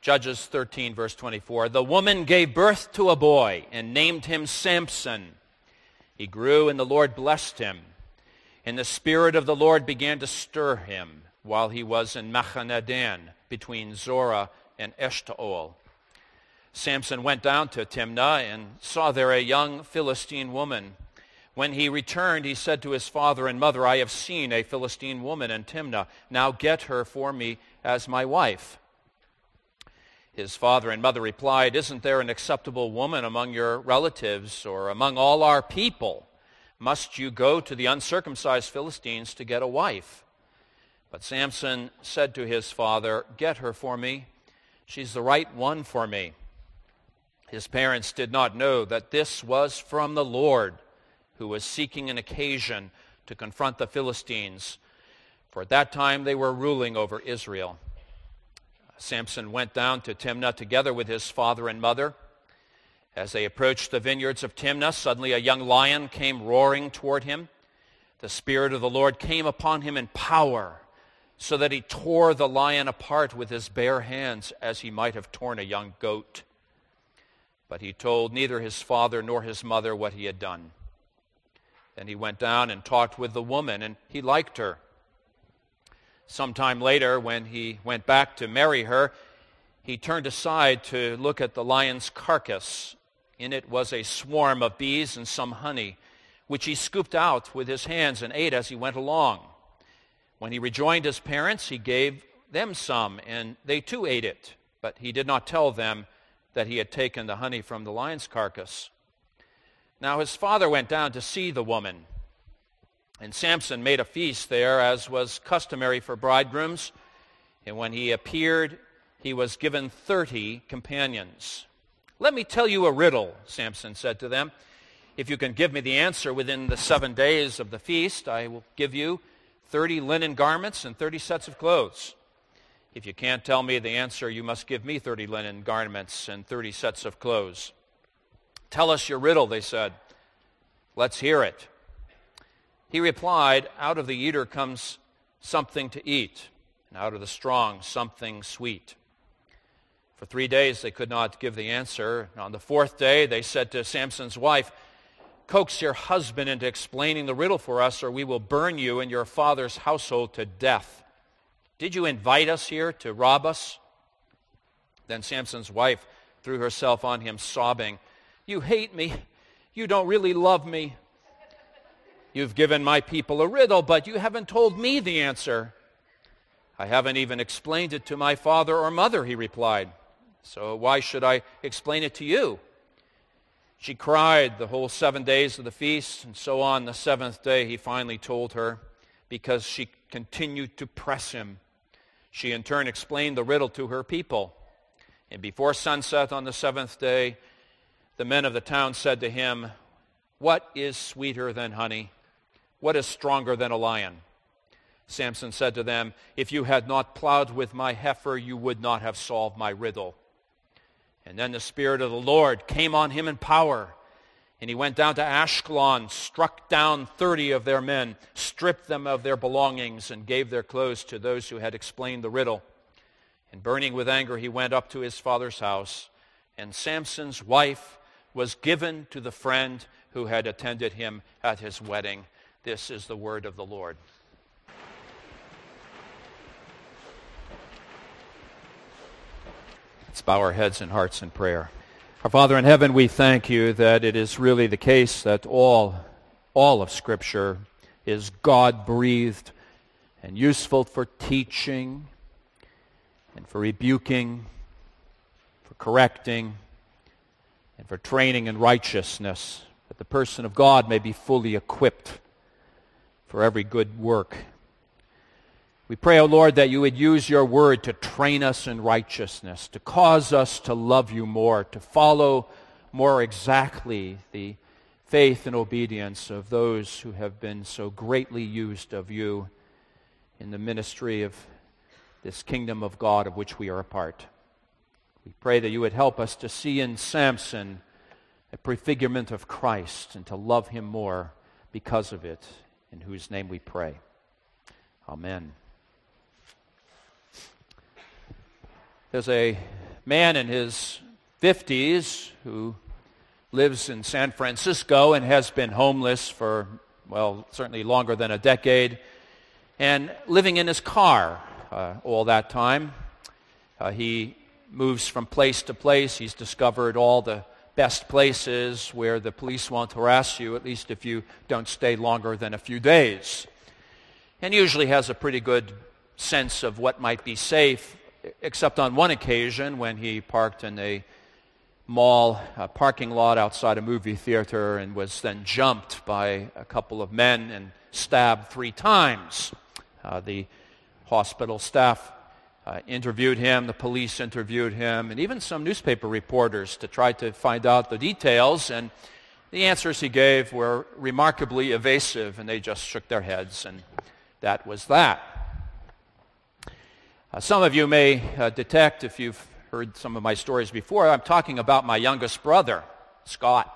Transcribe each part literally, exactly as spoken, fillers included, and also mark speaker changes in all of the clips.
Speaker 1: Judges thirteen, verse twenty-four. The woman gave birth to a boy and named him Samson. He grew, and the Lord blessed him. And the Spirit of the Lord began to stir him while he was in Machanadan, between Zorah and Eshtaol. Samson went down to Timnah and saw there a young Philistine woman. When he returned, he said to his father and mother, I have seen a Philistine woman in Timnah. Now get her for me as my wife. His father and mother replied, Isn't there an acceptable woman among your relatives or among all our people? Must you go to the uncircumcised Philistines to get a wife? But Samson said to his father, Get her for me. She's the right one for me. His parents did not know that this was from the Lord, who was seeking an occasion to confront the Philistines, for at that time they were ruling over Israel. Samson went down to Timnah together with his father and mother. As they approached the vineyards of Timnah, suddenly a young lion came roaring toward him. The Spirit of the Lord came upon him in power, so that he tore the lion apart with his bare hands, as he might have torn a young goat. But he told neither his father nor his mother what he had done. Then he went down and talked with the woman, and he liked her. Sometime later, when he went back to marry her, he turned aside to look at the lion's carcass. In it was a swarm of bees and some honey, which he scooped out with his hands and ate as he went along. When he rejoined his parents, he gave them some, and they too ate it. But he did not tell them that he had taken the honey from the lion's carcass. Now his father went down to see the woman, and Samson made a feast there, as was customary for bridegrooms. And when he appeared, he was given thirty companions. Let me tell you a riddle, Samson said to them. If you can give me the answer within the seven days of the feast, I will give you thirty linen garments and thirty sets of clothes. If you can't tell me the answer, you must give me thirty linen garments and thirty sets of clothes. Tell us your riddle, they said. Let's hear it. He replied, Out of the eater comes something to eat, and out of the strong something sweet. For three days they could not give the answer. And on the fourth day they said to Samson's wife, Coax your husband into explaining the riddle for us, or we will burn you and your father's household to death. Did you invite us here to rob us? Then Samson's wife threw herself on him, sobbing, You hate me. You don't really love me. You've given my people a riddle, but you haven't told me the answer. I haven't even explained it to my father or mother, he replied. So why should I explain it to you? She cried the whole seven days of the feast, and so on the seventh day he finally told her, because she continued to press him. She in turn explained the riddle to her people. And before sunset on the seventh day, the men of the town said to him, What is sweeter than honey? What is stronger than a lion? Samson said to them, If you had not plowed with my heifer, you would not have solved my riddle. And then the Spirit of the Lord came on him in power, and he went down to Ashkelon, struck down thirty of their men, stripped them of their belongings, and gave their clothes to those who had explained the riddle. And burning with anger, he went up to his father's house, and Samson's wife was given to the friend who had attended him at his wedding. This is the word of the Lord. Let's bow our heads and hearts in prayer. Our Father in heaven, we thank you that it is really the case that all, all of Scripture is God-breathed and useful for teaching and for rebuking, for correcting, and for training in righteousness, that the person of God may be fully equipped for every good work. We pray, O Lord, that you would use your word to train us in righteousness, to cause us to love you more, to follow more exactly the faith and obedience of those who have been so greatly used of you in the ministry of this kingdom of God of which we are a part. We pray that you would help us to see in Samson a prefigurement of Christ and to love him more because of it, in whose name we pray. Amen. There's a man in his fifties who lives in San Francisco and has been homeless for, well, certainly longer than a decade, and living in his car uh, all that time. Uh, he moves from place to place. He's discovered all the best places where the police won't harass you, at least if you don't stay longer than a few days. And usually has a pretty good sense of what might be safe, except on one occasion when he parked in a mall uh, parking lot outside a movie theater and was then jumped by a couple of men and stabbed three times. Uh, the hospital staff uh, interviewed him, the police interviewed him, and even some newspaper reporters to try to find out the details, and the answers he gave were remarkably evasive, and they just shook their heads, and that was that. Uh, some of you may uh, detect, if you've heard some of my stories before, I'm talking about my youngest brother, Scott.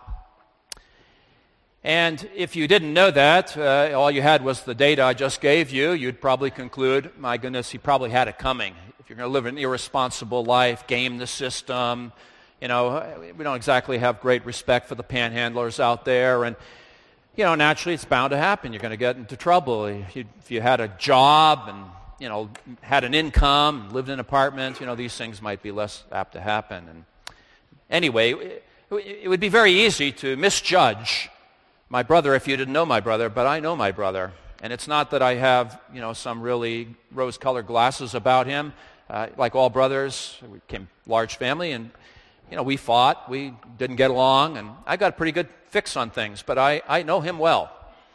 Speaker 1: And if you didn't know that, uh, all you had was the data I just gave you, you'd probably conclude, my goodness, he probably had it coming. If you're going to live an irresponsible life, game the system, you know, we don't exactly have great respect for the panhandlers out there, and, you know, naturally it's bound to happen. You're going to get into trouble. If you, if you had a job and you know, had an income, lived in an apartment, you know, these things might be less apt to happen. And anyway, it, it would be very easy to misjudge my brother if you didn't know my brother, but I know my brother. And it's not that I have, you know, some really rose-colored glasses about him. Uh, like all brothers, we came large family, and, you know, we fought, we didn't get along, and I got a pretty good fix on things, but I, I know him well.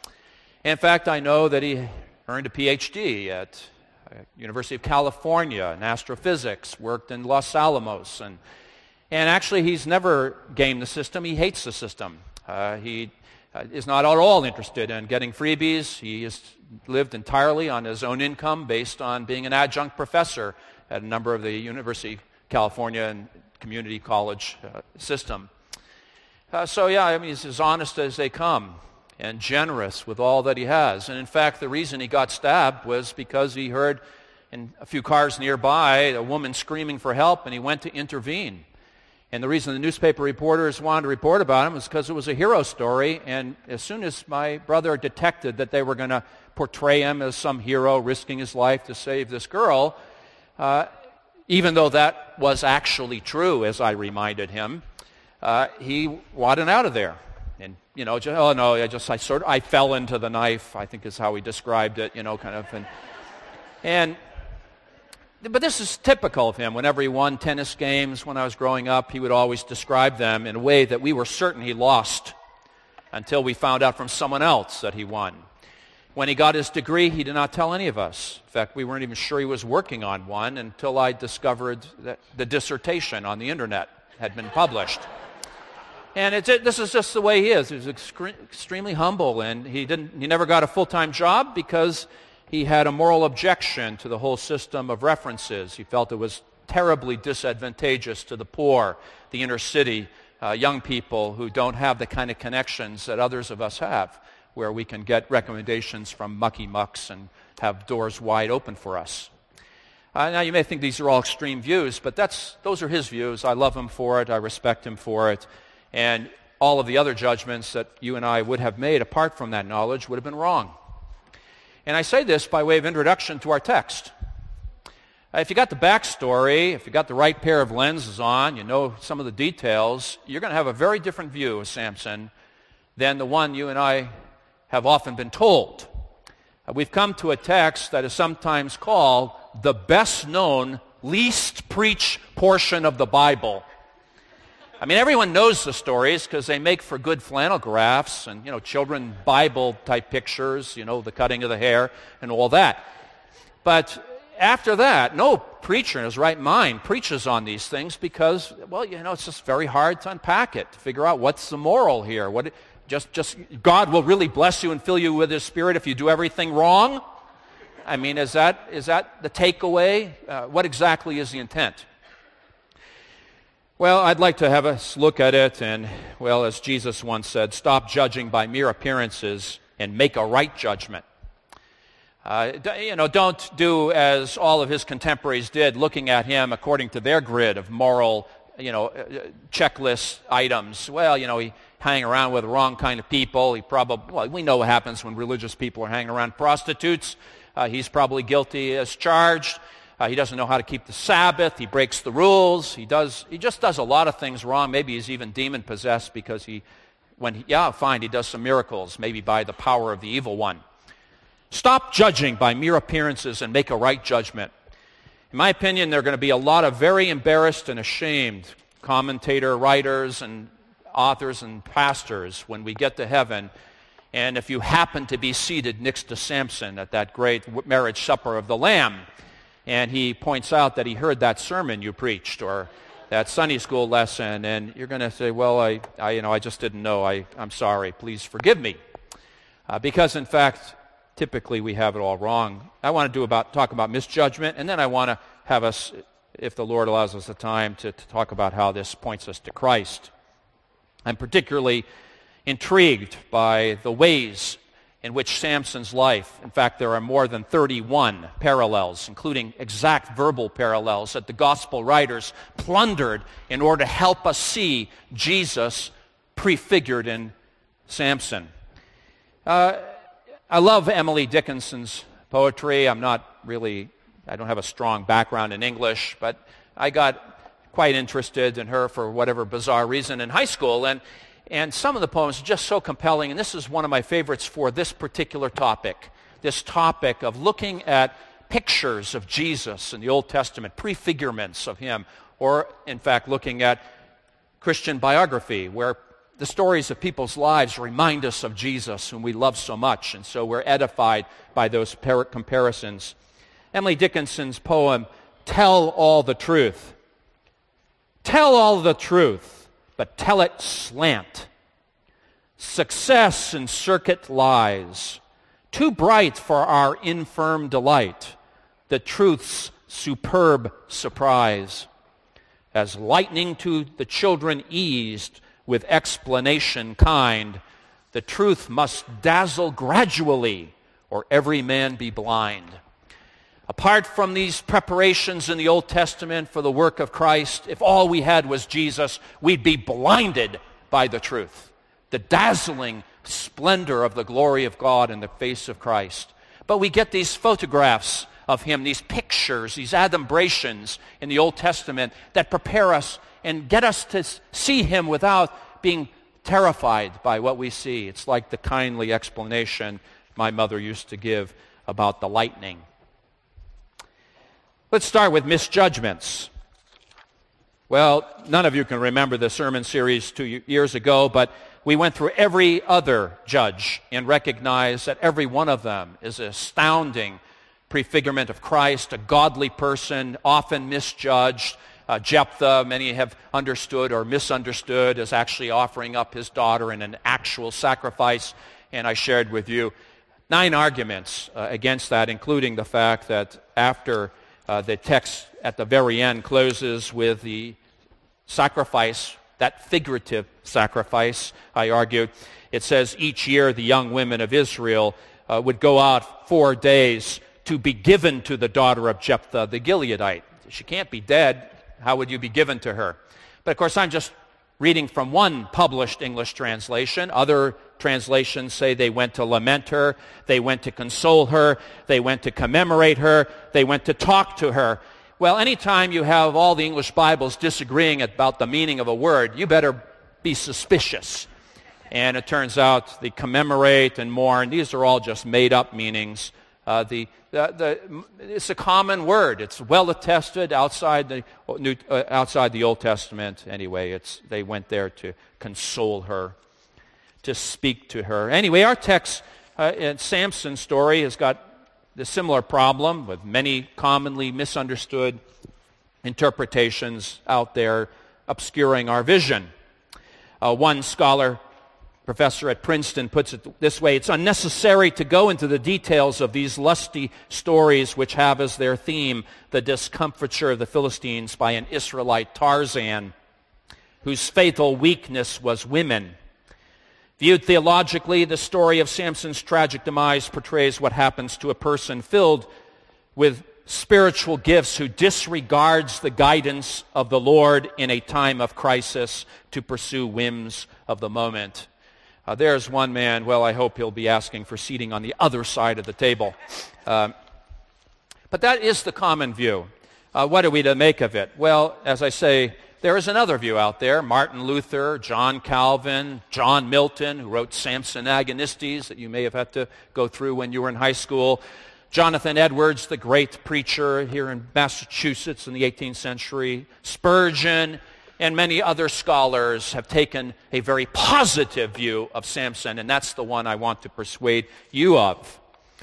Speaker 1: In fact, I know that he earned a P H D at University of California in astrophysics, worked in Los Alamos, and and actually he's never gamed the system. He hates the system. Uh, he uh, is not at all interested in getting freebies. He has lived entirely on his own income based on being an adjunct professor at a number of the University of California and community college uh, system. Uh, so yeah, I mean, he's as honest as they come, and generous with all that he has. And in fact, the reason he got stabbed was because he heard in a few cars nearby a woman screaming for help, and he went to intervene. And the reason the newspaper reporters wanted to report about him was because it was a hero story, and as soon as my brother detected that they were going to portray him as some hero risking his life to save this girl, uh, even though that was actually true, as I reminded him, uh, he wanted out of there. And, you know, just, oh no, I just, I sort of, I fell into the knife, I think is how he described it, you know, kind of. And, and, but this is typical of him. Whenever he won tennis games when I was growing up, he would always describe them in a way that we were certain he lost until we found out from someone else that he won. When he got his degree, he did not tell any of us. In fact, we weren't even sure he was working on one until I discovered that the dissertation on the internet had been published. And it's, it, this is just the way he is. He was extre- extremely humble, and he didn't. He never got a full-time job because he had a moral objection to the whole system of references. He felt it was terribly disadvantageous to the poor, the inner city, uh, young people who don't have the kind of connections that others of us have, where we can get recommendations from mucky mucks and have doors wide open for us. Uh, now, you may think these are all extreme views, but that's those are his views. I love him for it. I respect him for it. And all of the other judgments that you and I would have made apart from that knowledge would have been wrong. And I say this by way of introduction to our text. Uh, if you got the backstory, if you got the right pair of lenses on, you know some of the details, you're going to have a very different view of Samson than the one you and I have often been told. Uh, we've come to a text that is sometimes called the best-known, least preached portion of the Bible. I mean, everyone knows the stories because they make for good flannel graphs and, you know, children Bible-type pictures, you know, the cutting of the hair and all that. But after that, no preacher in his right mind preaches on these things because, well, you know, it's just very hard to unpack it, to figure out what's the moral here. What just, just God will really bless you and fill you with His Spirit if you do everything wrong? I mean, is that is that the takeaway? Uh, what exactly is the intent? Well, I'd like to have us look at it and, well, as Jesus once said, stop judging by mere appearances and make a right judgment. Uh, you know, don't do as all of his contemporaries did, looking at him according to their grid of moral, you know, checklist items. Well, you know, he hang around with the wrong kind of people. He probably, well, we know what happens when religious people are hanging around prostitutes. Uh, he's probably guilty as charged. Uh, he doesn't know how to keep the Sabbath. He breaks the rules. He does. He just does a lot of things wrong. Maybe he's even demon-possessed because he, when he, yeah, fine, he does some miracles, maybe by the power of the evil one. Stop judging by mere appearances and make a right judgment. In my opinion, there are going to be a lot of very embarrassed and ashamed commentator, writers, and authors and pastors when we get to heaven. And if you happen to be seated next to Samson at that great marriage supper of the Lamb, and he points out that he heard that sermon you preached or that Sunday school lesson, and you're going to say, well, I, I, you know, I just didn't know. I, I'm sorry. Please forgive me. Uh, because, in fact, typically we have it all wrong. I want to do about talk about misjudgment, and then I want to have us, if the Lord allows us the time, to, to talk about how this points us to Christ. I'm particularly intrigued by the ways in which Samson's life, in fact, there are more than thirty-one parallels, including exact verbal parallels, that the gospel writers plundered in order to help us see Jesus prefigured in Samson. Uh, I love Emily Dickinson's poetry. I'm not really, I don't have a strong background in English, but I got quite interested in her for whatever bizarre reason in high school, and And some of the poems are just so compelling, and this is one of my favorites for this particular topic, this topic of looking at pictures of Jesus in the Old Testament, prefigurements of him, or, in fact, looking at Christian biography, where the stories of people's lives remind us of Jesus, whom we love so much, and so we're edified by those par- comparisons. Emily Dickinson's poem, Tell All the Truth. Tell all the truth, but tell it slant. Success in circuit lies, too bright for our infirm delight, the truth's superb surprise. As lightning to the children eased with explanation kind, the truth must dazzle gradually, or every man be blind. Apart from these preparations in the Old Testament for the work of Christ, if all we had was Jesus, we'd be blinded by the truth, the dazzling splendor of the glory of God in the face of Christ. But we get these photographs of him, these pictures, these adumbrations in the Old Testament that prepare us and get us to see him without being terrified by what we see. It's like the kindly explanation my mother used to give about the lightning. Let's start with misjudgments. Well, none of you can remember the sermon series two years ago, but we went through every other judge and recognized that every one of them is an astounding prefigurement of Christ, a godly person, often misjudged. Uh, Jephthah, many have understood or misunderstood, as actually offering up his daughter in an actual sacrifice. And I shared with you nine arguments uh, against that, including the fact that after Uh, the text at the very end closes with the sacrifice, that figurative sacrifice, I argued. It says each year the young women of Israel uh, would go out four days to be given to the daughter of Jephthah the Gileadite. She can't be dead. How would you be given to her? But of course, I'm just reading from one published English translation. Other translations say they went to lament her, they went to console her, they went to commemorate her, they went to talk to her. Well, anytime you have all the English Bibles disagreeing about the meaning of a word, you better be suspicious. And it turns out the commemorate and mourn, these are all just made-up meanings. Uh, the, the, the, it's a common word. It's well attested outside the New, uh, outside the Old Testament. Anyway, it's they went there to console her, to speak to her. Anyway, our text uh, in Samson's story has got the similar problem with many commonly misunderstood interpretations out there obscuring our vision. Uh, one scholar, professor at Princeton, puts it this way: it's unnecessary to go into the details of these lusty stories which have as their theme the discomfiture of the Philistines by an Israelite Tarzan, whose fatal weakness was women. Viewed theologically, the story of Samson's tragic demise portrays what happens to a person filled with spiritual gifts who disregards the guidance of the Lord in a time of crisis to pursue whims of the moment. Uh, there's one man, well, I hope he'll be asking for seating on the other side of the table. Uh, but that is the common view. Uh, what are we to make of it? Well, as I say, there is another view out there. Martin Luther, John Calvin, John Milton, who wrote Samson Agonistes that you may have had to go through when you were in high school. Jonathan Edwards, the great preacher here in Massachusetts in the eighteenth century. Spurgeon and many other scholars have taken a very positive view of Samson, and that's the one I want to persuade you of.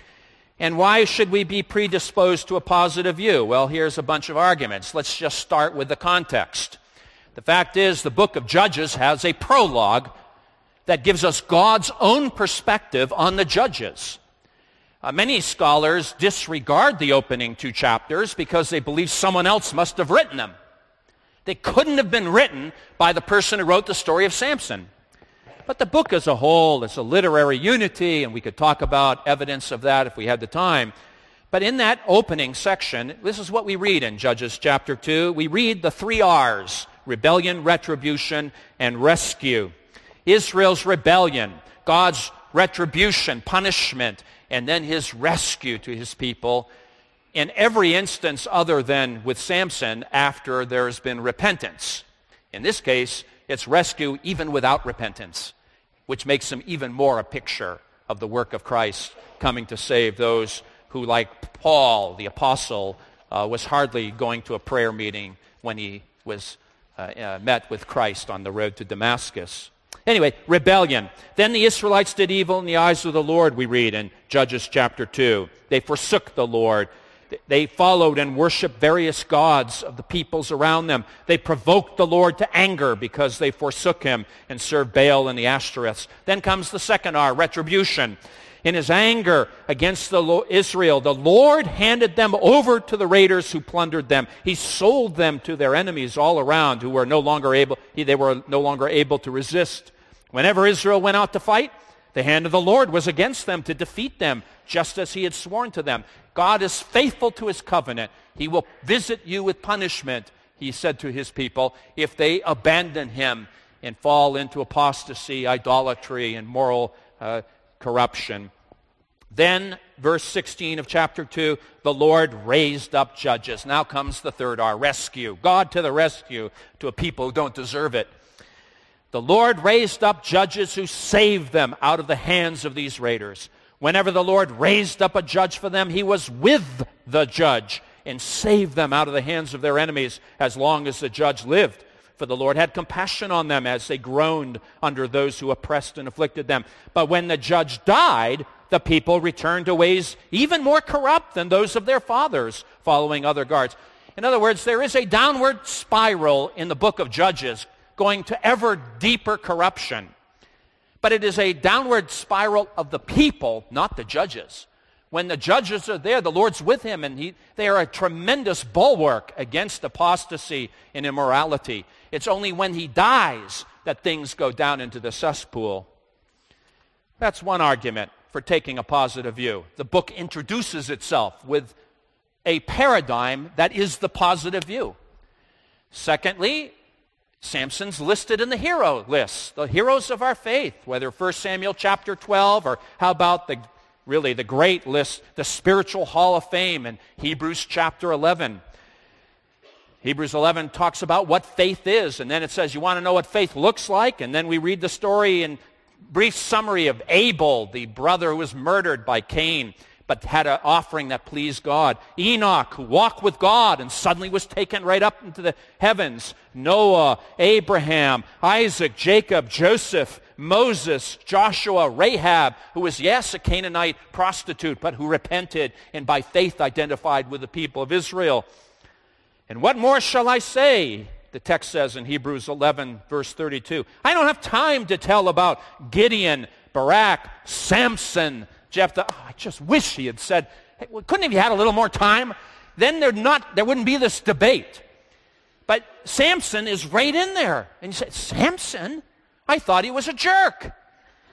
Speaker 1: And why should we be predisposed to a positive view? Well, here's a bunch of arguments. Let's just start with the context. The fact is, the book of Judges has a prologue that gives us God's own perspective on the judges. Uh, many scholars disregard the opening two chapters because they believe someone else must have written them. They couldn't have been written by the person who wrote the story of Samson. But the book as a whole is a literary unity, and we could talk about evidence of that if we had the time. But in that opening section, this is what we read in Judges chapter two. We read the three R's: rebellion, retribution, and rescue. Israel's rebellion, God's retribution, punishment, and then his rescue to his people. In every instance other than with Samson, after there's been repentance. In this case, it's rescue even without repentance, which makes him even more a picture of the work of Christ coming to save those who, like Paul, the apostle, uh, was hardly going to a prayer meeting when he was uh, uh, met with Christ on the road to Damascus. Anyway, rebellion. Then the Israelites did evil in the eyes of the Lord, we read in Judges chapter two. They forsook the Lord. They followed and worshiped various gods of the peoples around them. They provoked the Lord to anger because they forsook him and served Baal and the Ashtoreths. Then comes the second R, retribution. In his anger against the Israel, the Lord handed them over to the raiders who plundered them. He sold them to their enemies all around who were no longer able, they were no longer able to resist. Whenever Israel went out to fight, the hand of the Lord was against them to defeat them, just as he had sworn to them. God is faithful to his covenant. He will visit you with punishment, he said to his people, if they abandon him and fall into apostasy, idolatry, and moral uh, corruption. Then, verse sixteen of chapter two, the Lord raised up judges. Now comes the third R, rescue. God to the rescue to a people who don't deserve it. The Lord raised up judges who saved them out of the hands of these raiders. Whenever the Lord raised up a judge for them, he was with the judge and saved them out of the hands of their enemies as long as the judge lived. For the Lord had compassion on them as they groaned under those who oppressed and afflicted them. But when the judge died, the people returned to ways even more corrupt than those of their fathers, following other gods. In other words, there is a downward spiral in the book of Judges going to ever deeper corruption. But it is a downward spiral of the people, not the judges. When the judges are there, the Lord's with him, and he, they are a tremendous bulwark against apostasy and immorality. It's only when he dies that things go down into the cesspool. That's one argument for taking a positive view. The book introduces itself with a paradigm that is the positive view. Secondly, Samson's listed in the hero list, the heroes of our faith, whether First Samuel chapter twelve, or how about the really the great list, the spiritual hall of fame in Hebrews chapter eleven. Hebrews eleven talks about what faith is, and then it says, you want to know what faith looks like? And then we read the story in brief summary of Abel, the brother who was murdered by Cain, but had an offering that pleased God. Enoch, who walked with God and suddenly was taken right up into the heavens. Noah, Abraham, Isaac, Jacob, Joseph, Moses, Joshua, Rahab, who was, yes, a Canaanite prostitute, but who repented and by faith identified with the people of Israel. And what more shall I say? The text says in Hebrews eleven, verse thirty-two. I don't have time to tell about Gideon, Barak, Samson, Jephthah. Oh, I just wish he had said, hey, well, couldn't have you had a little more time? Then there not there wouldn't be this debate. But Samson is right in there. And you say, Samson? I thought he was a jerk.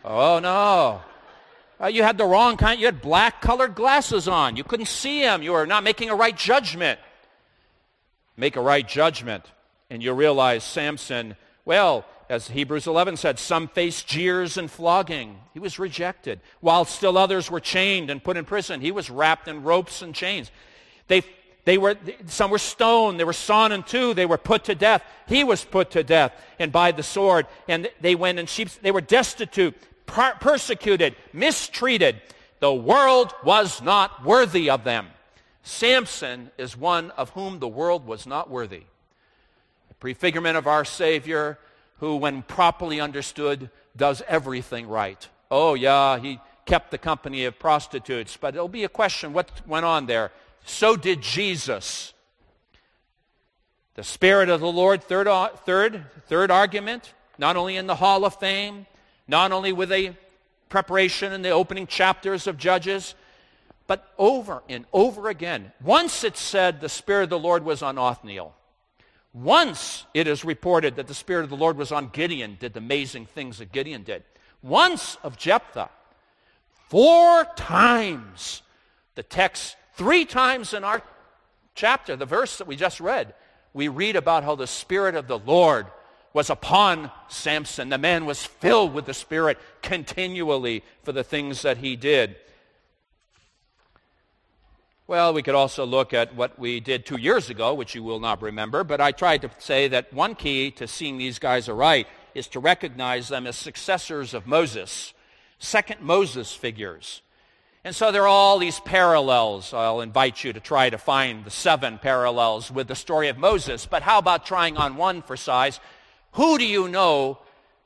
Speaker 1: Oh, no. Uh, you had the wrong kind. You had black-colored glasses on. You couldn't see him. You were not making a right judgment. Make a right judgment, and you realize Samson, well, as Hebrews eleven said, some faced jeers and flogging. He was rejected. While still others were chained and put in prison, he was wrapped in ropes and chains. They, they were, some were stoned. They were sawn in two. They were put to death. He was put to death and by the sword. And they went in sheep. They were destitute, per- persecuted, mistreated. The world was not worthy of them. Samson is one of whom the world was not worthy. The prefigurement of our Savior, who, when properly understood, does everything right. Oh, yeah, he kept the company of prostitutes, but it'll be a question, what went on there? So did Jesus. The Spirit of the Lord, third, third, third argument, not only in the Hall of Fame, not only with a preparation in the opening chapters of Judges, but over and over again. Once it said the Spirit of the Lord was on Othniel. Once it is reported that the Spirit of the Lord was on Gideon, did the amazing things that Gideon did. Once of Jephthah. Four times. The text, three times in our chapter, the verse that we just read, we read about how the Spirit of the Lord was upon Samson. The man was filled with the Spirit continually for the things that he did. Well, we could also look at what we did two years ago, which you will not remember, but I tried to say that one key to seeing these guys aright is to recognize them as successors of Moses, second Moses figures. And so there are all these parallels. I'll invite you to try to find the seven parallels with the story of Moses, but how about trying on one for size? Who do you know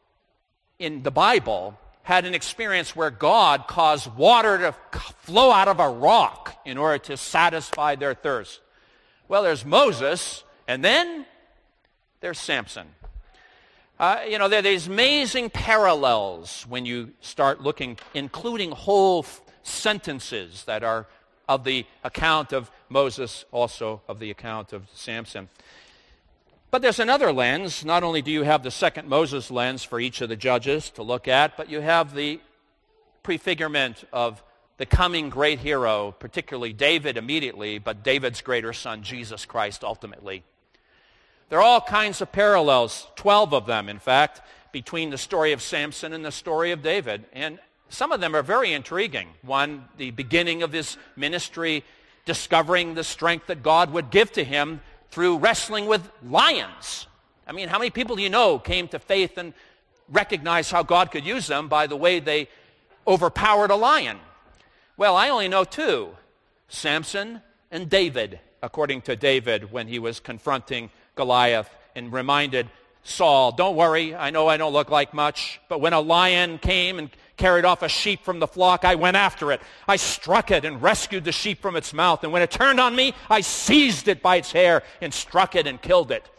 Speaker 1: in the Bible had an experience where God caused water to flow out of a rock in order to satisfy their thirst? Well, there's Moses, and then there's Samson. Uh, you know, there are these amazing parallels when you start looking, including whole f- sentences that are of the account of Moses, also of the account of Samson. But there's another lens. Not only do you have the second Moses lens for each of the judges to look at, but you have the prefigurement of the coming great hero, particularly David immediately, but David's greater son, Jesus Christ, ultimately. There are all kinds of parallels, twelve of them, in fact, between the story of Samson and the story of David. And some of them are very intriguing. One, the beginning of his ministry, discovering the strength that God would give to him through wrestling with lions. I mean, how many people do you know came to faith and recognized how God could use them by the way they overpowered a lion? Well, I only know two, Samson and David, according to David when he was confronting Goliath and reminded Saul, don't worry, I know I don't look like much, but when a lion came and carried off a sheep from the flock, I went after it. I struck it and rescued the sheep from its mouth. And when it turned on me, I seized it by its hair and struck it and killed it.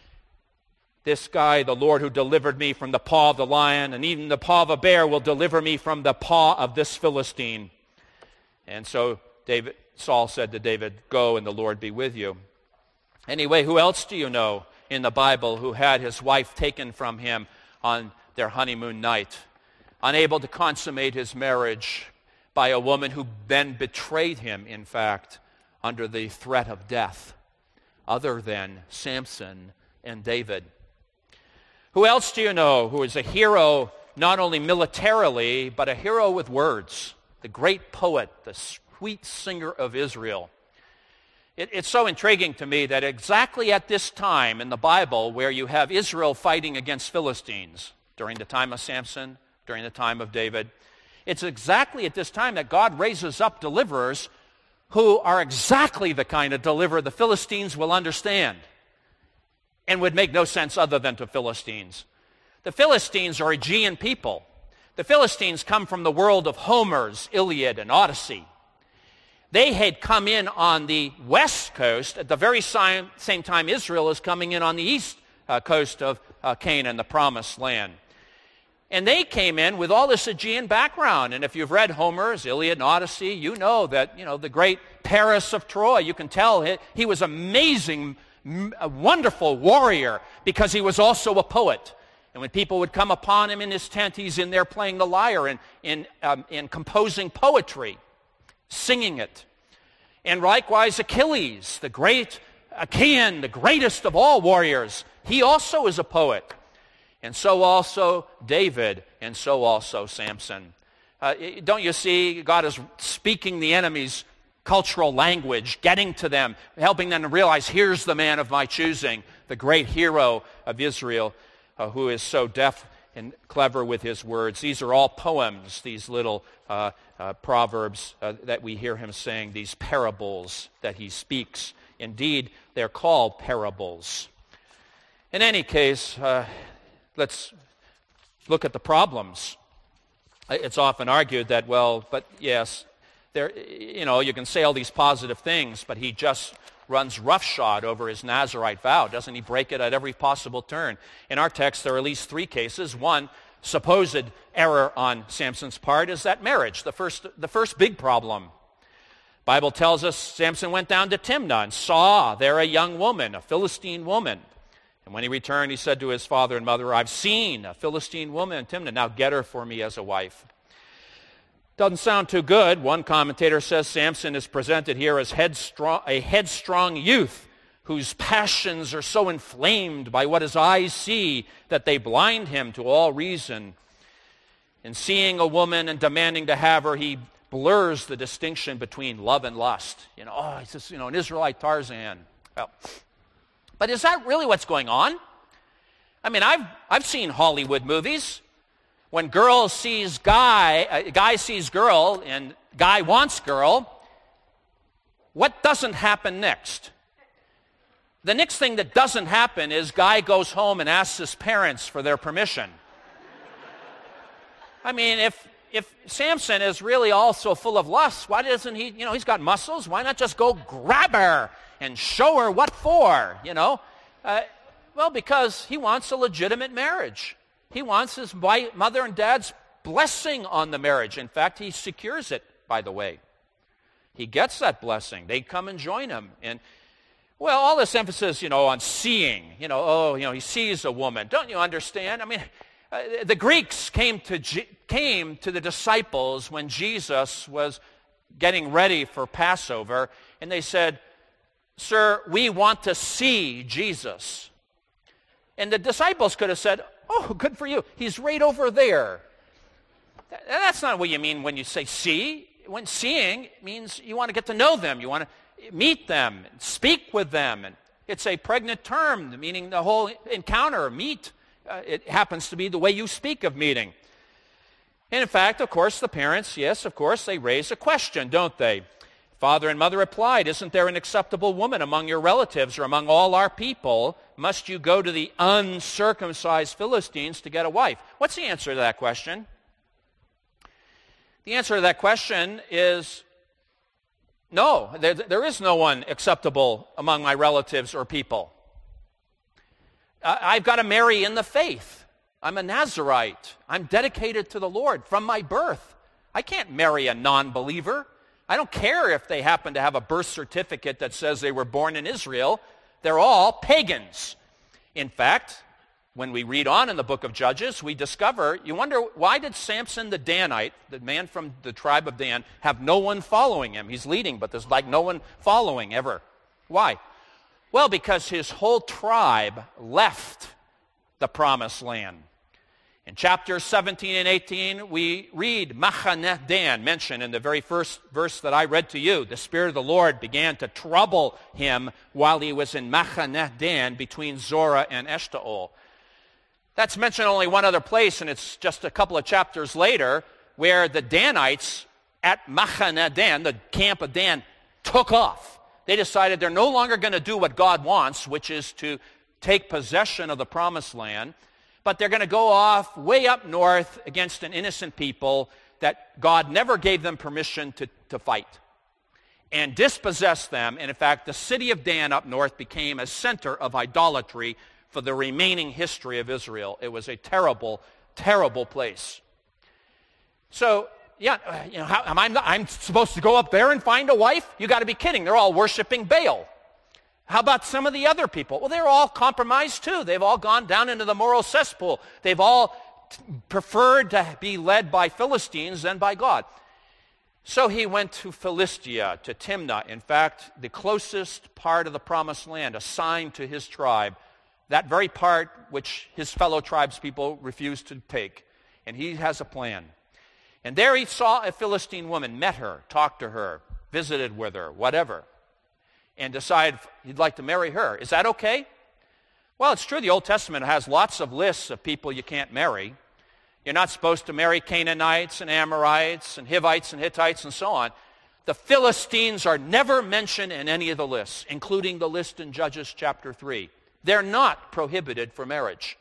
Speaker 1: This guy, the Lord who delivered me from the paw of the lion, and even the paw of a bear will deliver me from the paw of this Philistine. And so David, Saul said to David, go and the Lord be with you. Anyway, who else do you know in the Bible who had his wife taken from him on their honeymoon night, unable to consummate his marriage by a woman who then betrayed him, in fact, under the threat of death, other than Samson and David? Who else do you know who is a hero not only militarily, but a hero with words? The great poet, the sweet singer of Israel. It, it's so intriguing to me that exactly at this time in the Bible where you have Israel fighting against Philistines, during the time of Samson, during the time of David, it's exactly at this time that God raises up deliverers who are exactly the kind of deliverer the Philistines will understand and would make no sense other than to Philistines. The Philistines are Aegean people. The Philistines come from the world of Homer's Iliad and Odyssey. They had come in on the west coast at the very same, same time Israel is coming in on the east uh, coast of uh, Canaan, the promised land. And they came in with all this Aegean background. And if you've read Homer's Iliad and Odyssey, you know that, you know, the great Paris of Troy, you can tell he, he was amazing, a wonderful warrior because he was also a poet. And when people would come upon him in his tent, he's in there playing the lyre and, and, um, and composing poetry, singing it. And likewise Achilles, the great Achaean, the greatest of all warriors, he also is a poet. And so also David, and so also Samson. Uh, don't you see, God is speaking the enemy's cultural language, getting to them, helping them to realize, here's the man of my choosing, the great hero of Israel, uh, who is so deft and clever with his words. These are all poems, these little uh, uh, proverbs uh, that we hear him saying, these parables that he speaks. Indeed, they're called parables. In any case, uh, let's look at the problems. It's often argued that, well, but yes, there, you know, you can say all these positive things, but he just runs roughshod over his Nazirite vow. Doesn't he break it at every possible turn? In our text, there are at least three cases. One supposed error on Samson's part is that marriage, the first, the first big problem. Bible tells us Samson went down to Timnah and saw there a young woman, a Philistine woman. And when he returned, he said to his father and mother, I've seen a Philistine woman in Timnah. Now get her for me as a wife. Doesn't sound too good. One commentator says Samson is presented here as headstrong, a headstrong youth whose passions are so inflamed by what his eyes see that they blind him to all reason. In seeing a woman and demanding to have her, he blurs the distinction between love and lust. You know, oh, he's just, you know, an Israelite Tarzan. Well, but is that really what's going on? I mean, I've I've seen Hollywood movies. When girl sees guy, uh, guy sees girl, and guy wants girl, what doesn't happen next? The next thing that doesn't happen is guy goes home and asks his parents for their permission. I mean, if if Samson is really also full of lust, why doesn't he, you know, he's got muscles, why not just go grab her and show her what for, you know? Uh, well, because he wants a legitimate marriage. He wants his mother and dad's blessing on the marriage. In fact, he secures it, by the way. He gets that blessing. They come and join him. And, well, all this emphasis, you know, on seeing, you know, oh, you know, he sees a woman. Don't you understand? I mean, uh, the Greeks came to G- came to the disciples when Jesus was getting ready for Passover, and they said, Sir, we want to see Jesus. And the disciples could have said, oh, good for you. He's right over there. That's not what you mean when you say see. When seeing means you want to get to know them. You want to meet them, speak with them. And it's a pregnant term, meaning the whole encounter, meet. Uh, it happens to be the way you speak of meeting. And in fact, of course, the parents, yes, of course, they raise a question, don't they? Father and mother replied, isn't there an acceptable woman among your relatives or among all our people? Must you go to the uncircumcised Philistines to get a wife? What's the answer to that question? The answer to that question is no. There, there is no one acceptable among my relatives or people. I've got to marry in the faith. I'm a Nazirite. I'm dedicated to the Lord from my birth. I can't marry a non-believer. I don't care if they happen to have a birth certificate that says they were born in Israel. They're all pagans. In fact, when we read on in the book of Judges, we discover, you wonder, why did Samson the Danite, the man from the tribe of Dan, have no one following him? He's leading, but there's like no one following ever. Why? Well, because his whole tribe left the promised land. In chapters seventeen and eighteen, we read Machaneh Dan mentioned in the very first verse that I read to you. The Spirit of the Lord began to trouble him while he was in Machaneh Dan between Zorah and Eshtaol. That's mentioned only one other place, and it's just a couple of chapters later, where the Danites at Machaneh Dan, the camp of Dan, took off. They decided they're no longer going to do what God wants, which is to take possession of the promised land, but they're going to go off way up north against an innocent people that God never gave them permission to, to fight, and dispossess them. And in fact, the city of Dan up north became a center of idolatry for the remaining history of Israel. It was a terrible, terrible place. So, yeah, you know, how, am I, I'm supposed to go up there and find a wife? You got to be kidding. They're all worshiping Baal. How about some of the other people? Well, they're all compromised too. They've all gone down into the moral cesspool. They've all t- preferred to be led by Philistines than by God. So he went to Philistia, to Timnah. In fact, the closest part of the promised land assigned to his tribe, that very part which his fellow tribespeople refused to take. And he has a plan. And there he saw a Philistine woman, met her, talked to her, visited with her, whatever, and decided he'd like to marry her. Is that okay? Well, it's true the Old Testament has lots of lists of people you can't marry. You're not supposed to marry Canaanites and Amorites and Hivites and Hittites and so on. The Philistines are never mentioned in any of the lists, including the list in Judges chapter three. They're not prohibited for marriage.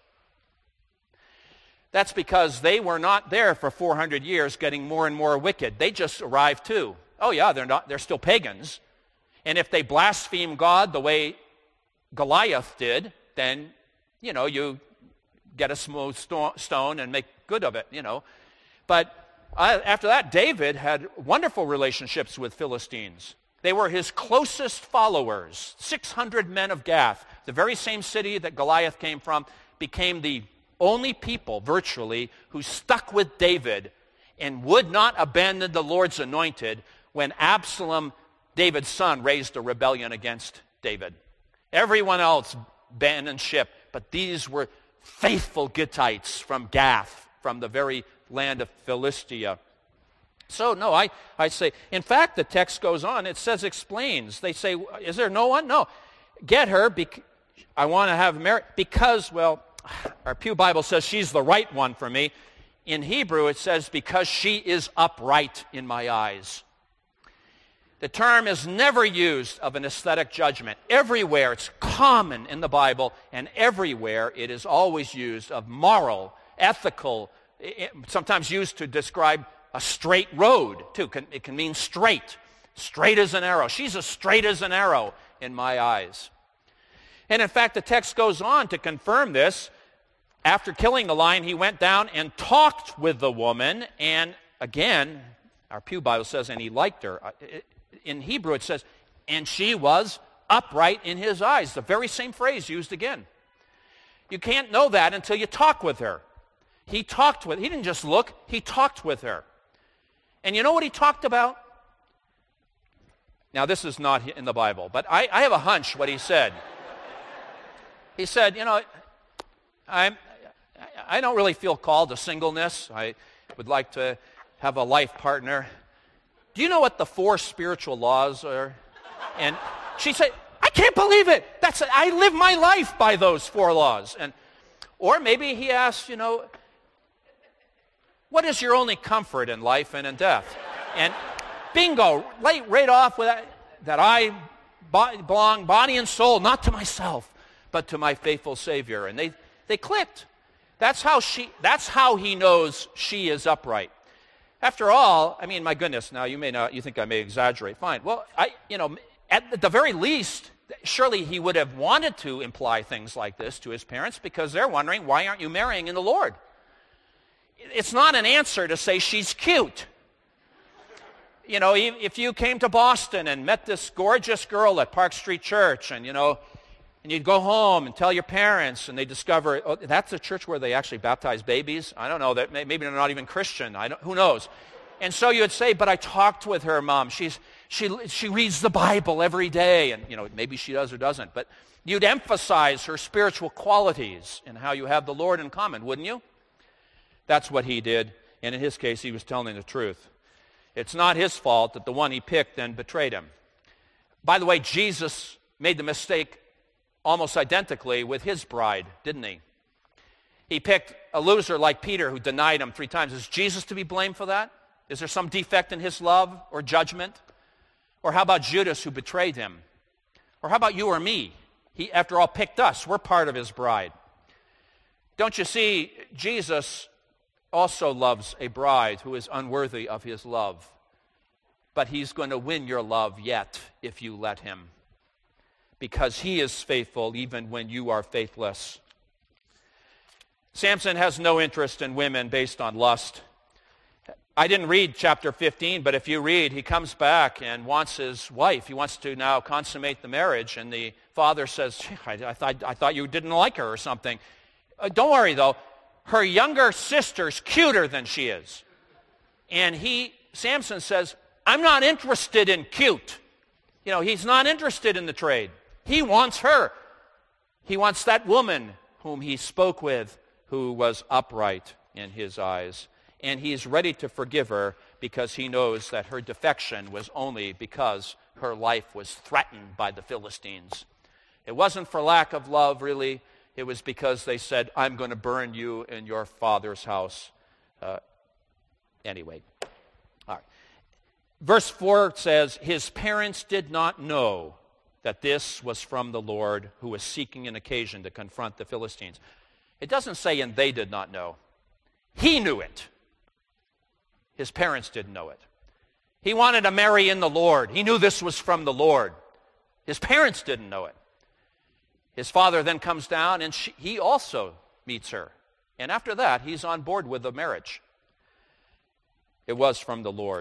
Speaker 1: That's because they were not there for four hundred years getting more and more wicked. They just arrived too. Oh yeah, they're not, they're still pagans. And if they blaspheme God the way Goliath did, then, you know, you get a smooth sto- stone and make good of it, you know. But uh, after that, David had wonderful relationships with Philistines. They were his closest followers. six hundred men of Gath, the very same city that Goliath came from, became the only people, virtually, who stuck with David and would not abandon the Lord's anointed when Absalom, David's son, raised a rebellion against David. Everyone else abandoned ship, but these were faithful Gittites from Gath, from the very land of Philistia. So, no, I, I say, in fact, the text goes on. It says, explains. They say, is there no one? No. Get her. Bec- I want to have married because, well, our Pew Bible says she's the right one for me. In Hebrew, it says, because she is upright in my eyes. The term is never used of an aesthetic judgment. Everywhere it's common in the Bible, and everywhere it is always used of moral, ethical, sometimes used to describe a straight road, too. It can mean straight, straight as an arrow. She's as straight as an arrow in my eyes. And in fact, the text goes on to confirm this. After killing the lion, he went down and talked with the woman, and again, our Pew Bible says, and he liked her. In Hebrew, it says, and she was upright in his eyes. The very same phrase used again. You can't know that until you talk with her. He talked with, he didn't just look, he talked with her. And you know what he talked about? Now, this is not in the Bible, but I, I have a hunch what he said. He said, you know, I'm, I don't really feel called to singleness. I would like to have a life partner. Do you know what the four spiritual laws are? And she said, I can't believe it. That's I live my life by those four laws. And or maybe he asked, you know, what is your only comfort in life and in death? And bingo, right, right off with that, that I belong body and soul, not to myself, but to my faithful Savior. And they, they clicked. That's how she. That's how he knows she is upright. After all, I mean, my goodness, now you may not, you think I may exaggerate. Fine. Well, I, you know, at the very least, surely he would have wanted to imply things like this to his parents because they're wondering, why aren't you marrying in the Lord? It's not an answer to say she's cute. You know, if you came to Boston and met this gorgeous girl at Park Street Church and, you know, and you'd go home and tell your parents and they discover, oh, that's a church where they actually baptize babies? I don't know, that maybe they're not even Christian. I don't, who knows? And so you would say, but I talked with her, Mom. She's, she, she reads the Bible every day. And, you know, maybe she does or doesn't. But you'd emphasize her spiritual qualities and how you have the Lord in common, wouldn't you? That's what he did. And in his case, he was telling the truth. It's not his fault that the one he picked then betrayed him. By the way, Jesus made the mistake almost identically with his bride, didn't he? He picked a loser like Peter who denied him three times. Is Jesus to be blamed for that? Is there some defect in his love or judgment? Or how about Judas who betrayed him? Or how about you or me? He, after all, picked us. We're part of his bride. Don't you see, Jesus also loves a bride who is unworthy of his love. But he's going to win your love yet if you let him. Because he is faithful even when you are faithless. Samson has no interest in women based on lust. I didn't read chapter fifteen, but if you read, he comes back and wants his wife. He wants to now consummate the marriage, and the father says, I, I, thought, I thought you didn't like her or something. Uh, don't worry, though. Her younger sister's cuter than she is. And he, Samson says, I'm not interested in cute. You know, he's not interested in the trade. He wants her. He wants that woman whom he spoke with, who was upright in his eyes. And he's ready to forgive her because he knows that her defection was only because her life was threatened by the Philistines. It wasn't for lack of love, really. It was because they said, I'm going to burn you in your father's house. Uh, anyway. All right. Verse four says, his parents did not know that this was from the Lord, who was seeking an occasion to confront the Philistines. It doesn't say, and they did not know. He knew it. His parents didn't know it. He wanted to marry in the Lord. He knew this was from the Lord. His parents didn't know it. His father then comes down, and she, he also meets her. And after that, he's on board with the marriage. It was from the Lord.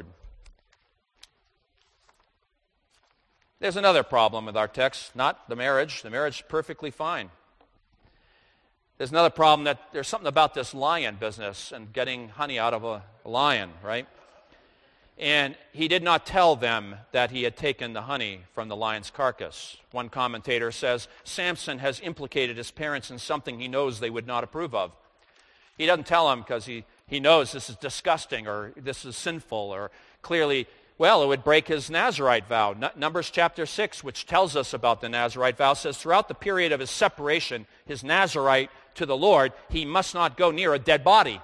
Speaker 1: There's another problem with our text, not the marriage. The marriage is perfectly fine. There's another problem that there's something about this lion business and getting honey out of a lion, right? And he did not tell them that he had taken the honey from the lion's carcass. One commentator says, Samson has implicated his parents in something he knows they would not approve of. He doesn't tell them because he, he knows this is disgusting or this is sinful or clearly, well, it would break his Nazirite vow. N- Numbers chapter six, which tells us about the Nazirite vow, says throughout the period of his separation, his Nazirite to the Lord, he must not go near a dead body.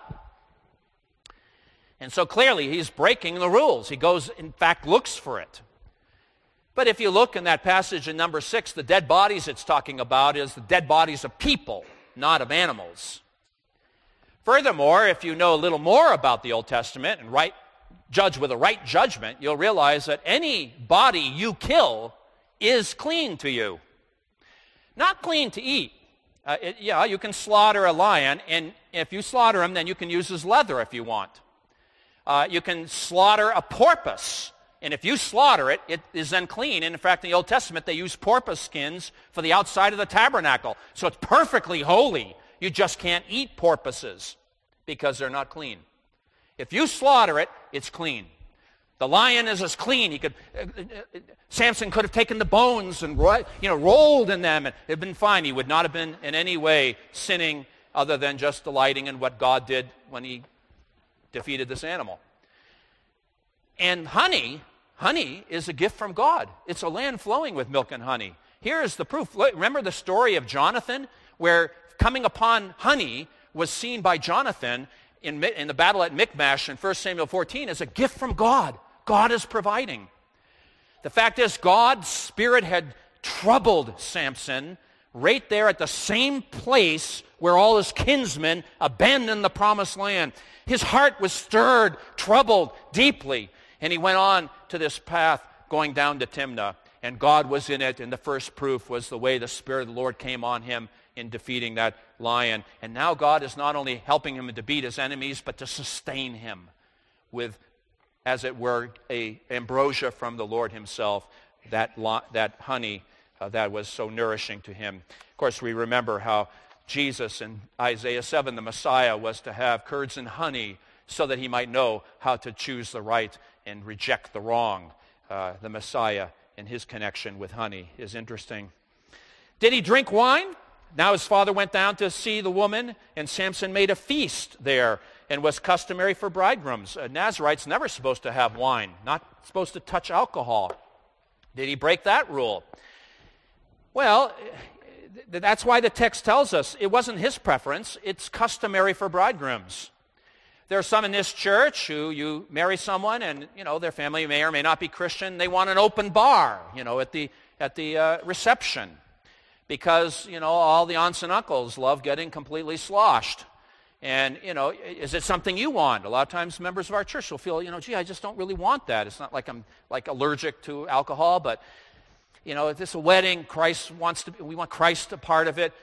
Speaker 1: And so clearly he's breaking the rules. He goes, in fact, looks for it. But if you look in that passage in number six, the dead bodies it's talking about is the dead bodies of people, not of animals. Furthermore, if you know a little more about the Old Testament and right, judge with a right judgment, you'll realize that any body you kill is clean to you. Not clean to eat. Uh, it, yeah, you can slaughter a lion, and if you slaughter him, then you can use his leather if you want. Uh, you can slaughter a porpoise, and if you slaughter it, it is then clean. And in fact, in the Old Testament, they use porpoise skins for the outside of the tabernacle. So it's perfectly holy. You just can't eat porpoises because they're not clean. If you slaughter it, it's clean. The lion is as clean. He could, uh, uh, Samson could have taken the bones and ro- you know, rolled in them, and it would have been fine. He would not have been in any way sinning other than just delighting in what God did when he defeated this animal. And honey, honey is a gift from God. It's a land flowing with milk and honey. Here is the proof. Remember the story of Jonathan, where coming upon honey was seen by Jonathan in, in the battle at Michmash in First Samuel fourteen as a gift from God. God is providing. The fact is, God's Spirit had troubled Samson right there at the same place where all his kinsmen abandoned the promised land. His heart was stirred, troubled deeply, and he went on to this path going down to Timnah, and God was in it, and the first proof was the way the Spirit of the Lord came on him in defeating that lion. And now God is not only helping him to beat his enemies, but to sustain him with, as it were, a ambrosia from the Lord himself, that, that honey uh, that was so nourishing to him. Of course, we remember how Jesus in Isaiah seven, the Messiah, was to have curds and honey so that he might know how to choose the right and reject the wrong. Uh, the Messiah and his connection with honey is interesting. Did he drink wine? Now his father went down to see the woman, and Samson made a feast there, and was customary for bridegrooms. Uh, Nazirites never supposed to have wine, not supposed to touch alcohol. Did he break that rule? Well, that's why the text tells us it wasn't his preference. It's customary for bridegrooms. There are some in this church who you marry someone and, you know, their family may or may not be Christian. They want an open bar, you know, at the at the uh, reception because, you know, all the aunts and uncles love getting completely sloshed. And, you know, is it something you want? A lot of times members of our church will feel, you know, gee, I just don't really want that. It's not like I'm like allergic to alcohol, but, you know, if this is a wedding, Christ wants to, we want Christ a part of it.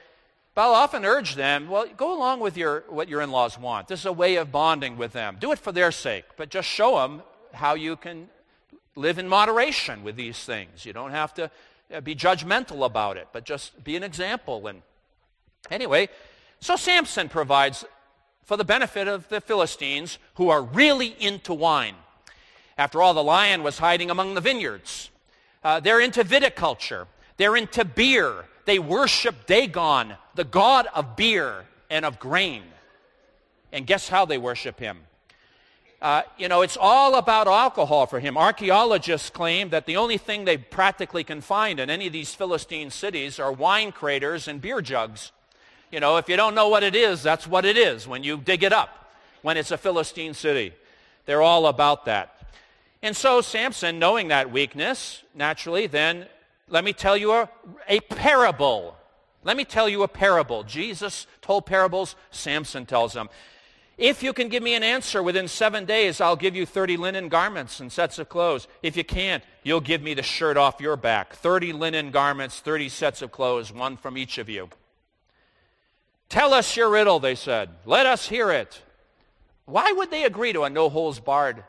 Speaker 1: But I'll often urge them, well, go along with your what your in-laws want. This is a way of bonding with them. Do it for their sake, but just show them how you can live in moderation with these things. You don't have to be judgmental about it, but just be an example. And anyway, so Samson provides for the benefit of the Philistines who are really into wine. After all, the lion was hiding among the vineyards. Uh, they're into viticulture. They're into beer. They worship Dagon, the god of beer and of grain. And guess how they worship him? Uh, you know, it's all about alcohol for him. Archaeologists claim that the only thing they practically can find in any of these Philistine cities are wine craters and beer jugs. You know, if you don't know what it is, that's what it is when you dig it up, when it's a Philistine city. They're all about that. And so Samson, knowing that weakness, naturally, then let me tell you a, a parable. Let me tell you a parable. Jesus told parables, Samson tells them. If you can give me an answer within seven days, I'll give you thirty linen garments and sets of clothes. If you can't, you'll give me the shirt off your back. thirty linen garments, thirty sets of clothes, one from each of you. Tell us your riddle, they said. Let us hear it. Why would they agree to a no-holds-barred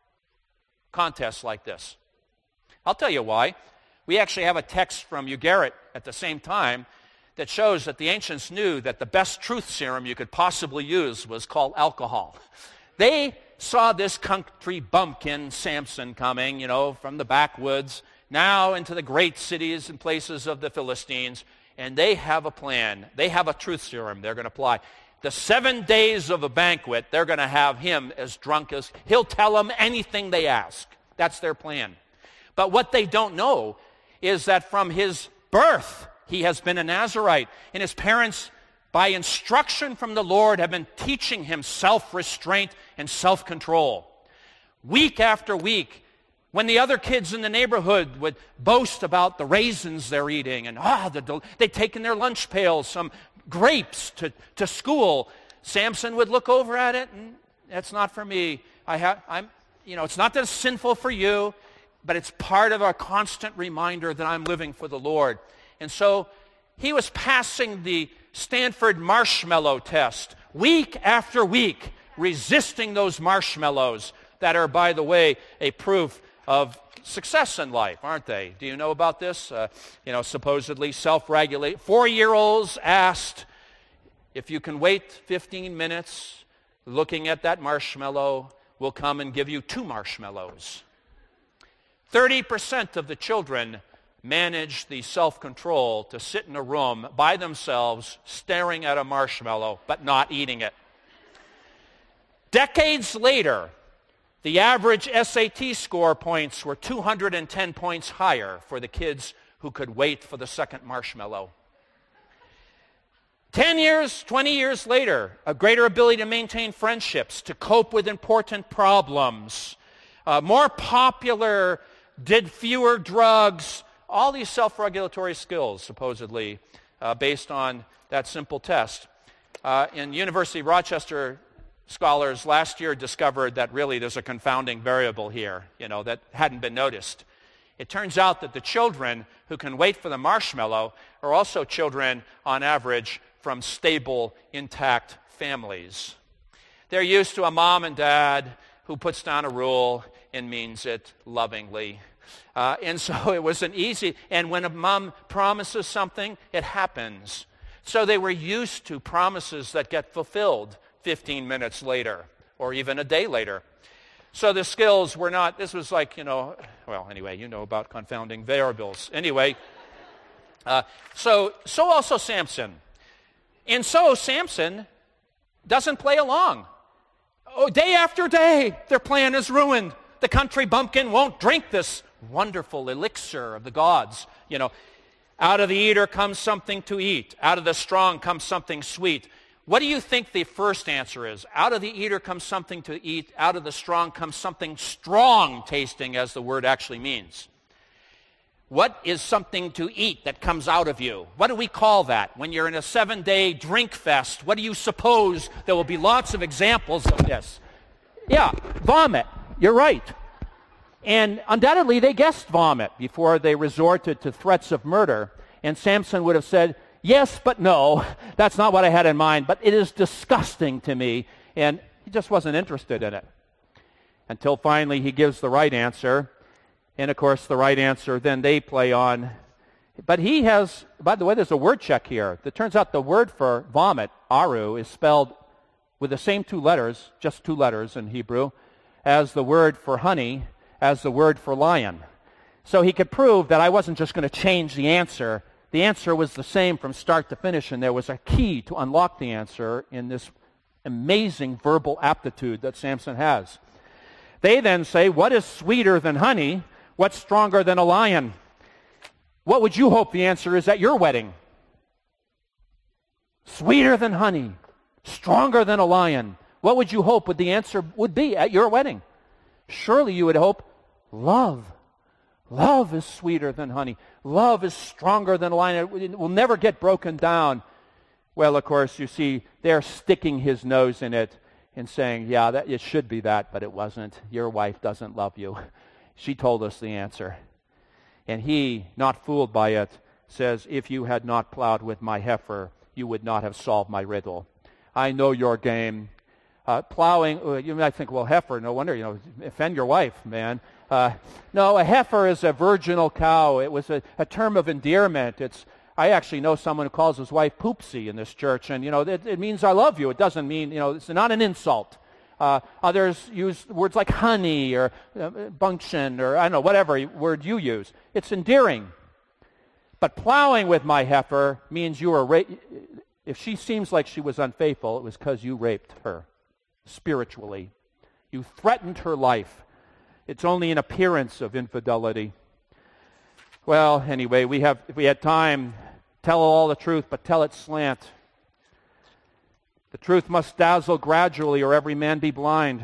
Speaker 1: contest like this? I'll tell you why. We actually have a text from Ugarit at the same time that shows that the ancients knew that the best truth serum you could possibly use was called alcohol. They saw this country bumpkin, Samson, coming, you know, from the backwoods, now into the great cities and places of the Philistines, and they have a plan. They have a truth serum they're going to apply. The seven days of a banquet, they're going to have him as drunk as, he'll tell them anything they ask. That's their plan. But what they don't know is that from his birth, he has been a Nazirite, and his parents, by instruction from the Lord, have been teaching him self-restraint and self-control. Week after week, when the other kids in the neighborhood would boast about the raisins they're eating, and ah, the, they'd taken their lunch pails, some grapes to, to school, Samson would look over at it, and that's not for me. I have, I'm, you know, it's not that it's sinful for you, but it's part of a constant reminder that I'm living for the Lord. And so he was passing the Stanford marshmallow test week after week, resisting those marshmallows that are, by the way, a proof of success in life, aren't they? Do you know about this? Uh, you know, supposedly self-regulate. Four-year-olds asked, if you can wait fifteen minutes looking at that marshmallow, we'll come and give you two marshmallows. thirty percent of the children manage the self-control to sit in a room by themselves staring at a marshmallow but not eating it. Decades later, the average S A T score points were two hundred ten points higher for the kids who could wait for the second marshmallow. Ten years, twenty years later, a greater ability to maintain friendships, to cope with important problems, uh, more popular, did fewer drugs, all these self-regulatory skills, supposedly, uh, based on that simple test. Uh, in University of Rochester, scholars last year discovered that really there's a confounding variable here, you know, that hadn't been noticed. It turns out that the children who can wait for the marshmallow are also children, on average, from stable, intact families. They're used to a mom and dad who puts down a rule and means it lovingly. Uh, and so it was an easy, and when a mom promises something, it happens. So they were used to promises that get fulfilled fifteen minutes later, or even a day later. So the skills were not, this was like, you know, well, anyway, you know about confounding variables. Anyway, uh, so, so also Samson. And so Samson doesn't play along. Oh, day after day, their plan is ruined. The country bumpkin won't drink this wonderful elixir of the gods. You know, out of the eater comes something to eat. Out of the strong comes something sweet. What do you think the first answer is? Out of the eater comes something to eat. Out of the strong comes something strong tasting, as the word actually means. What is something to eat that comes out of you? What do we call that? When you're in a seven-day drink fest, what do you suppose? There will be lots of examples of this. Yeah, vomit. You're right. And undoubtedly they guessed vomit before they resorted to threats of murder. And Samson would have said, yes, but no. That's not what I had in mind, but it is disgusting to me. And he just wasn't interested in it. Until finally he gives the right answer. And of course, the right answer then they play on. But he has, by the way, there's a word check here. It turns out the word for vomit, aru, is spelled with the same two letters, just two letters in Hebrew, as the word for honey, as the word for lion. So he could prove that I wasn't just going to change the answer. The answer was the same from start to finish, and there was a key to unlock the answer in this amazing verbal aptitude that Samson has. They then say, what is sweeter than honey? What's stronger than a lion? What would you hope the answer is at your wedding? Sweeter than honey, stronger than a lion. What would you hope would the answer would be at your wedding? Surely you would hope love. Love is sweeter than honey. Love is stronger than a lion. It will never get broken down. Well, of course, you see, they're sticking his nose in it and saying, yeah, that, it should be that, but it wasn't. Your wife doesn't love you. She told us the answer. And he, not fooled by it, says, if you had not plowed with my heifer, you would not have solved my riddle. I know your game. Uh, plowing, uh, you might think, well, heifer, no wonder, you know, offend your wife, man. Uh, no, a heifer is a virginal cow. It was a, a term of endearment. It's I actually know someone who calls his wife Poopsie in this church, and, you know, it, it means I love you. It doesn't mean, you know, it's not an insult. Uh, others use words like honey or uh, bunction or I don't know, whatever word you use. It's endearing. But plowing with my heifer means you are, ra- if she seems like she was unfaithful, it was because you raped her spiritually. You threatened her life. It's only an appearance of infidelity. Well, anyway, we have, if we had time, tell all the truth, but tell it slant. The truth must dazzle gradually, or every man be blind.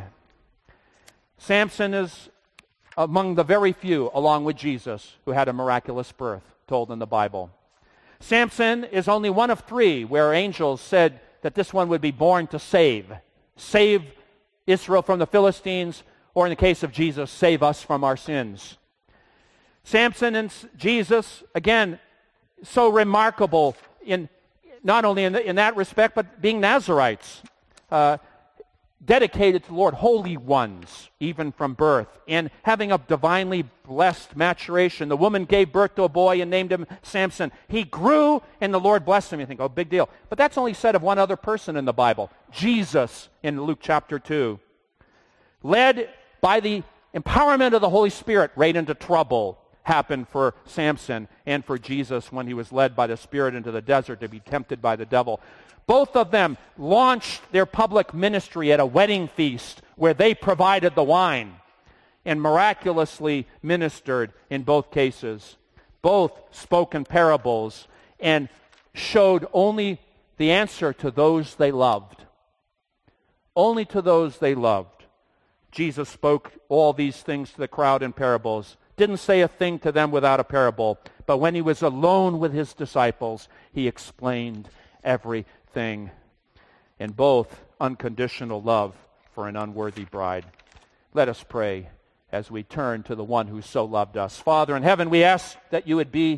Speaker 1: Samson is among the very few, along with Jesus, who had a miraculous birth, told in the Bible. Samson is only one of three where angels said that this one would be born to save. Save Israel from the Philistines, or in the case of Jesus, save us from our sins. Samson and Jesus, again, so remarkable in not only in, the, in that respect, but being Nazarites, uh, dedicated to the Lord, holy ones, even from birth, and having a divinely blessed maturation. The woman gave birth to a boy and named him Samson. He grew, and the Lord blessed him. You think, oh, big deal. But that's only said of one other person in the Bible, Jesus, in Luke chapter two. Led by the empowerment of the Holy Spirit, right into trouble happened for Samson and for Jesus when he was led by the Spirit into the desert to be tempted by the devil. Both of them launched their public ministry at a wedding feast where they provided the wine and miraculously ministered in both cases. Both spoke in parables and showed only the answer to those they loved. Only to those they loved. Jesus spoke all these things to the crowd in parables. Didn't say a thing to them without a parable. But when he was alone with his disciples, he explained everything. And both unconditional love for an unworthy bride. Let us pray as we turn to the one who so loved us. Father in heaven, we ask that you would be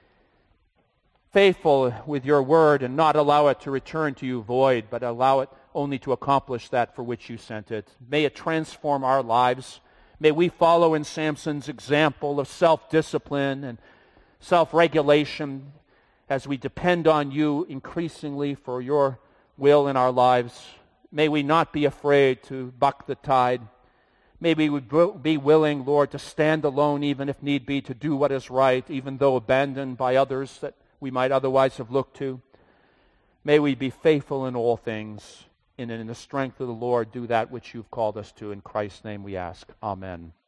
Speaker 1: faithful with your word and not allow it to return to you void, but allow it only to accomplish that for which you sent it. May it transform our lives. May we follow in Samson's example of self-discipline and self-regulation as we depend on you increasingly for your will in our lives. May we not be afraid to buck the tide. May we be willing, Lord, to stand alone even if need be, to do what is right, even though abandoned by others that we might otherwise have looked to. May we be faithful in all things, and in the strength of the Lord do that which you've called us to. In Christ's name we ask. Amen.